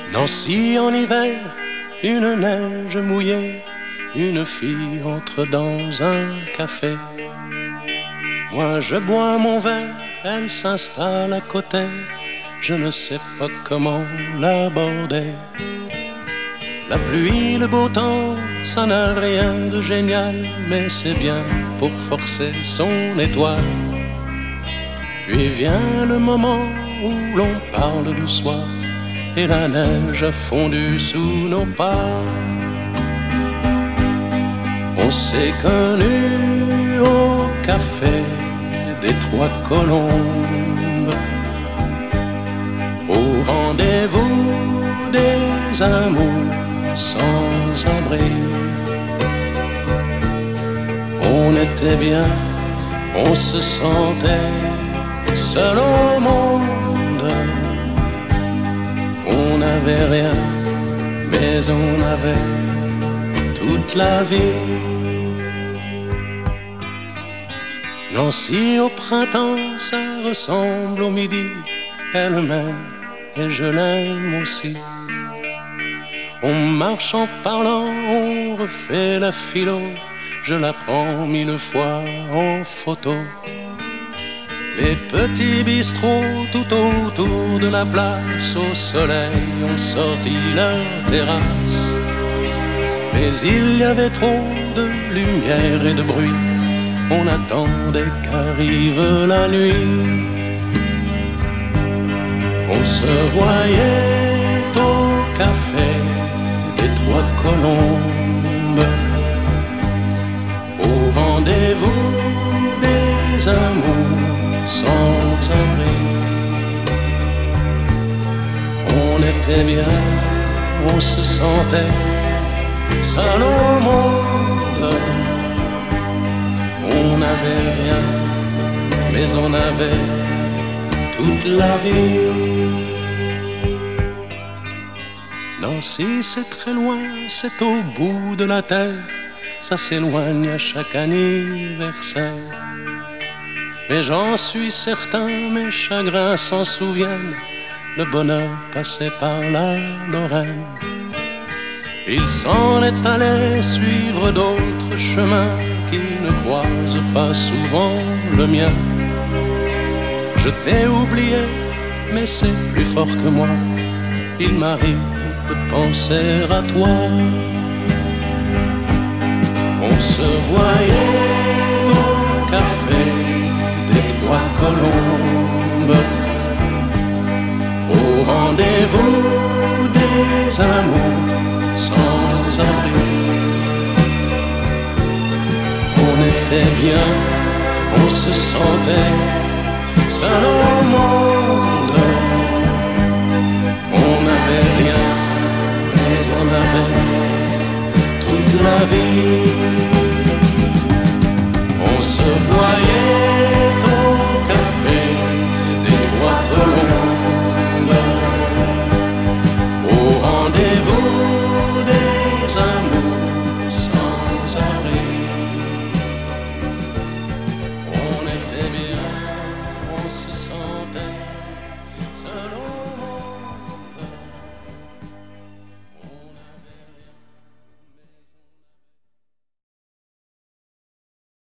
Nancy en hiver, une neige mouillée, une fille entre dans un café. Moi je bois mon verre, elle s'installe à côté, je ne sais pas comment l'aborder. La pluie, le beau temps, ça n'a rien de génial, mais c'est bien pour forcer son étoile. Puis vient le moment où l'on parle du soir, et la neige a fondu sous nos pas. On s'est connus au café des Trois Colombes, au rendez-vous des amours sans abri. On était bien, on se sentait seul au monde. On n'avait rien, mais on avait toute la vie. Nancy au printemps, ça ressemble au midi. Elle m'aime et je l'aime aussi. On marche en parlant, on refait la philo. Je la prends 1000 fois en photo. Les petits bistrots tout autour de la place, au soleil ont sorti leur terrasse. Mais il y avait trop de lumière et de bruit, on attendait qu'arrive la nuit. On se voyait au café des Trois Colombes, au rendez-vous des amours sans abri. On était bien, on se sentait seul au monde. On n'avait rien, mais on avait toute la vie. Nancy, c'est très loin, c'est au bout de la terre. Ça s'éloigne à chaque anniversaire. Mais j'en suis certain, mes chagrins s'en souviennent. Le bonheur passait par la Lorraine. Il s'en est allé suivre d'autres chemins qui ne croisent pas souvent le mien. Je t'ai oublié, mais c'est plus fort que moi. Il m'arrive de penser à toi. On se voyait au café des Trois Colombes, au rendez-vous des amours sans abri. On était bien, on se sentait seul au monde. On n'avait rien, mais on avait toute la vie.